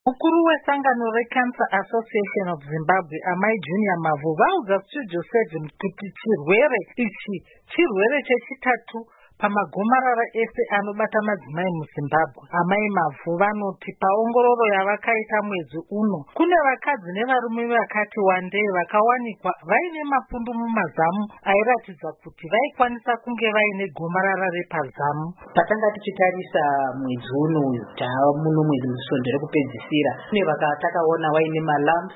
Mukuru wesangano reCancer Association of Zimbabwe, Amai Junior Mavu, vaudza Studio 7 kuti chirwere ichi chirwere chechitatu pamagomarara ese anobata madzimai muZimbabwe. Amai Mavu vanoti paongororo yavakaita mwedzi uno, kune vakadzi nevarume vakati wandei vakawanikwa vaine mapundu mumazamu airatidza kuti vaikwanisa kunge vaine gomarara repazamu. Patanga tichitarisa mwedzi uno muno mwedzi musondere kupedzisira, kune vakatakaona vaine malamps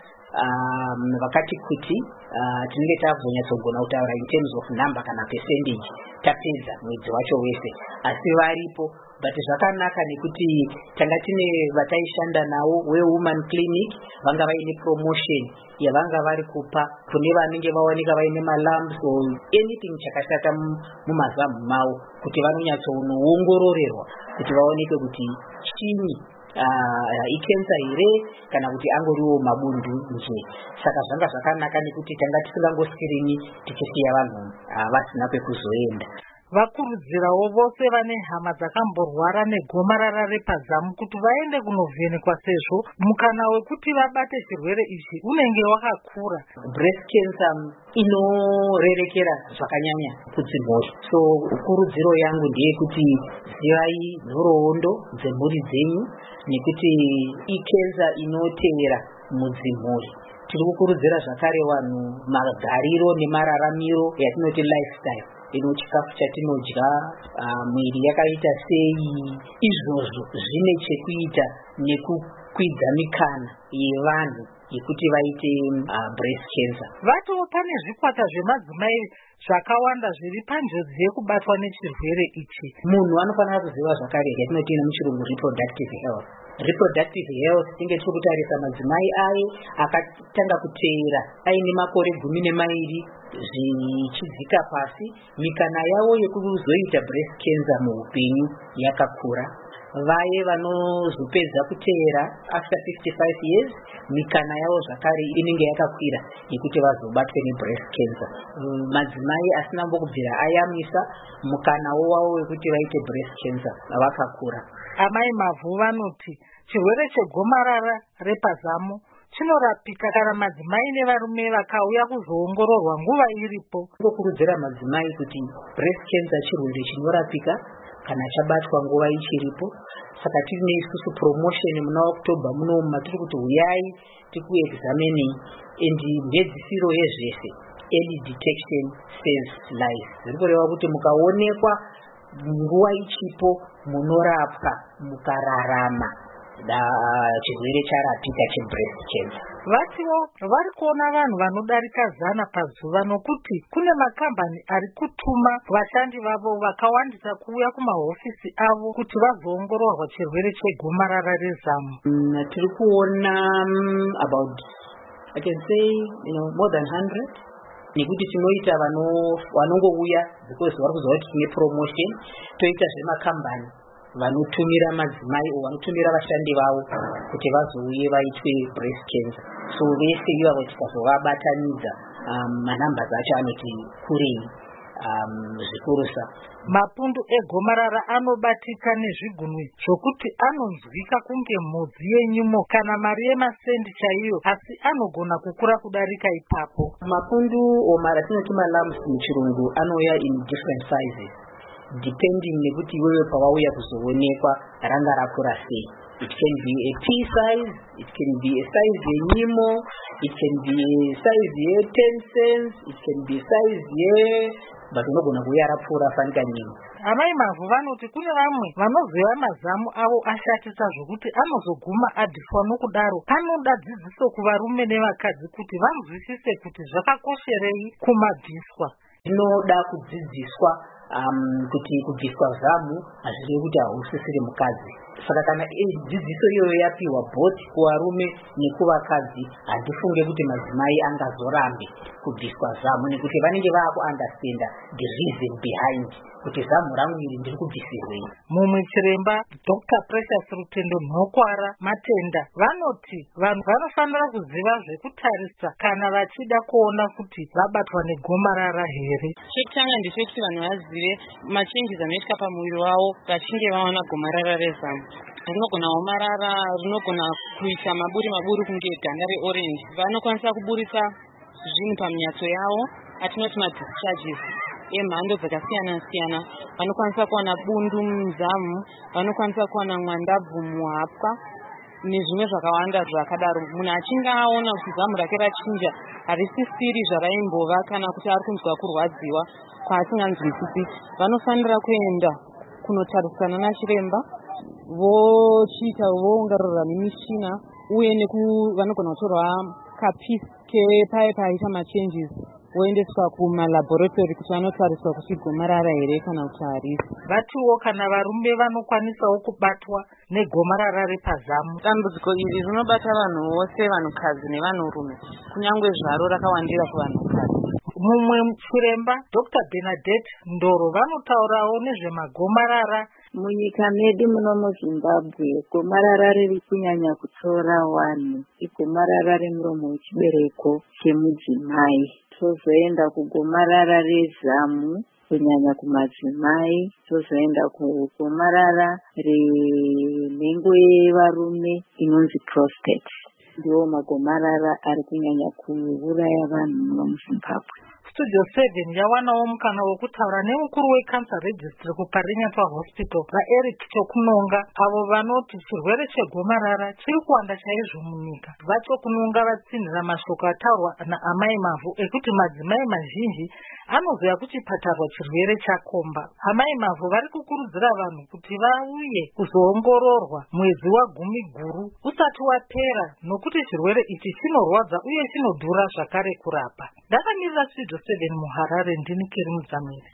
vakati kuti tinenge tabvonyatsogona kutaura in terms of number kana percentage tapedza mwedzi wacho wese, asi varipo. But zvakanaka nekuti tanga tine vataishanda navo wewoman clinic vanga vaine promotion yavanga vari kupa kune vanenge vawanika vaine malamps or anything chakashata mumazamu mavo, kuti vanonyatsoongororerwa kuti vaoneke kuti chini ikensa here kana kuti angoriwo mabundu nje. Saka zvanga zvakanaka nekuti tanga tisingangoskirini tichisiya vanhu vasina kwekuzoenda. Vakurudzirawo vose vane hama dzakamborwara negomarara repazamu kuti vaende kunovhenekwa sezvo mukana wekuti vabate chirwere ichi unenge wakakura. Breast cancer inorerekera zvakanyanya kudzimhuri, so kurudziro yangu ndeyekuti zivai nhoroondo dzemhuri dzenyu nekuti ikensa inotevera mudzimhuri. Tiri kukurudzira zvakare vanhu magariro nemararamiro yatinoti lifestyle, chikafu chatinodya, mwiri yakaita sei, izvozvo zvine chekuita nekukwidza mikana yevanhu yekuti vaite breast cancer. Vatowo pane zvikwata zvemadzimai zvakawanda zviri panjodzi yekubatwa nechirwere ichi. Munhu anofanira kuziva zvakare yatinoti nemuchirungu reproductive health. Reproductive health tinge tiri kutarisa madzimai aye akatanga kuteera aine makore 12 zvichidzika pasi, mikana yavo yekuzoita breast cancer muupenyu yakakura. Vaye vanozopedza kuteera after 55 years, mikana yavo zvakare inenge yakakwira yekuti vazobatwe nebreast cancer. Madzimai asina mbokubvira ayamisa, mukanawo wavo wekuti vaite breast cancer vakakura. Amai Mavu vanoti chirwere chegomarara repazamu chinorapika kana madzimai nevarume vakauya kuzoongororwa nguva iripo. Kukurudzira madzimai kuti breast cancer chirwere chinorapika kana chabatwa nguva ichiripo. Saka tine isusu promotion muna October muno matiri kuti huyai tikuexamine, and mhedzisiro yezvese early detection saves life. Zviri kureva kuti mukaonekwa nguva ichipo munorapwa mukararama, chirwere charapika chebreast cancer. Vatiwo vari kuona vanhu vanodarika 100 pazuva, nokuti kune makambani ari kutuma vashandi vavo vakawandisa kuuya kumahofisi avo kuti vazoongororwa chirwere chegomarara rezamu. Tiri kuona about, I can say, more than 100. Nekuti tinoita vanongouya because vari kuziva kuti tine promotion, toita zvemakambani vanotumira madzimai o vanotumira vashandi vavo kuti vazouye vaitwe breast cancer. So vese ivavo tikazovabatanidza manambers acho anoti kurei zvikurusa. Mapundu egomarara anobatika nezvigunwe zvokuti anonzwika kunge mhodzi yenyumo kana mari yemasendi chaiyo, asi anogona kukura kudarika ipapo. Mapundu tinoti malamps muchirungu anouya in different sizes depending nekuti wewe pawauya kuzoonekwa ranga rakura sei. It can be a pea size, it can be a size yenyimo, it can be a size ye10 cents, it can be size but unogona kuuya rapfuura fanika nyimo. Amai Mavu vanoti kune vamwe vanoziva mazamu avo ashatisa zvokuti anozoguma adhiswa nokudaro. Panoda dzidziso kuvarume nevakadzi kuti vanzwisise kuti zvakakosherei kumabviswa. Zvinoda kudzidziswa kuti kubviswa zamu hazvirevi kuti hausisiri mukadzi. Saka kana dzidziso iyoyo yapiwa both kuvarume nekuvakadzi, handifunge kuti madzimai angazorambe kubviswa zamu, nekuti vanenge vaakuunderstanda the reason behind kuti zamu rangu iri ndiri kubvisirwei. Mumwe chiremba Dr. Precious Rutendo Nhokwara Matenda vanoti vanhu vanofanira kuziva zvekutarisa kana vachida kuona kuti vabatwa negomarara here. Chekutanga ndechekuti vanhu vazive machenjes anoitika pamuviri wavo vachinge vawana gomarara rezamu. rinogonawo marara, rinogona kuita maburi kunge ganda reorange. Vanokwanisa kuburisa zvinhu paminyatso yavo atinoti madischarges emhando dzakasiyana-siyana. Vanokwanisa kuwana bundu munzamu, vanokwanisa kuwana mwandabvu muhapwa nezvimwe zvakawanda zvakadaro. Munhu achinge aona kuti zamu rake rachinja, harisisiri zvaraimbova kana kuti ari kunzwa kurwadziwa kwaasinganzwisisi, vanofanira kuenda kunotarisana nachiremba vochiita voongororwa nemishina uye vanogona kutorwa kapisi kepaye paita machanges voendeswa kumalabhoritori kuti vanotariswa kuti gomarara here kana kuti harisi. Vatiwo kana varume vanokwanisawo kubatwa negomarara repazamu. Dambudziko iri rinobata vanhu vose, vanhukadzi nevanhurume, kunyange zvaro rakawandira kuvanhukadzi. Mumwe chiremba Dr. Bernadette Ndoro vanotaurawo nezvemagomarara. Munyika medu muno muZimbabwe, gomarara riri kunyanya kutora vanhu igomarara remuromo wechibereko chemudzimai. Tozoenda kugomarara rezamu kunyanya kumadzimai, tozoenda kugomarara renhengo yevarume inonzi prostate. Ndiwo magomarara ari kunyanya kuuraya vanhu muno muZimbabwe. Studio 7 yawanawo mukana wekutaura nemukuru weCancer Registry kuParinyatwa Hospital vaEric Chokunonga, avo vanoti chirwere chegomarara chiri kuwanda chaizvo munyika. Vachokunonga vatsindira mashoko ataurwa naamai Mavhu ekuti madzimai mazhinji anoziva kuchipatarwa chirwere chakomba. Amai Mavhu vari kukurudzira vanhu kuti vauye kuzoongororwa mwedzi wa10 guru usati wapera, nokuti chirwere ichi chinorwadza uye chinodhura zvakare kurapa. Ndakamirira Studio 7 muHarare, ndini Keri Mudzamiri.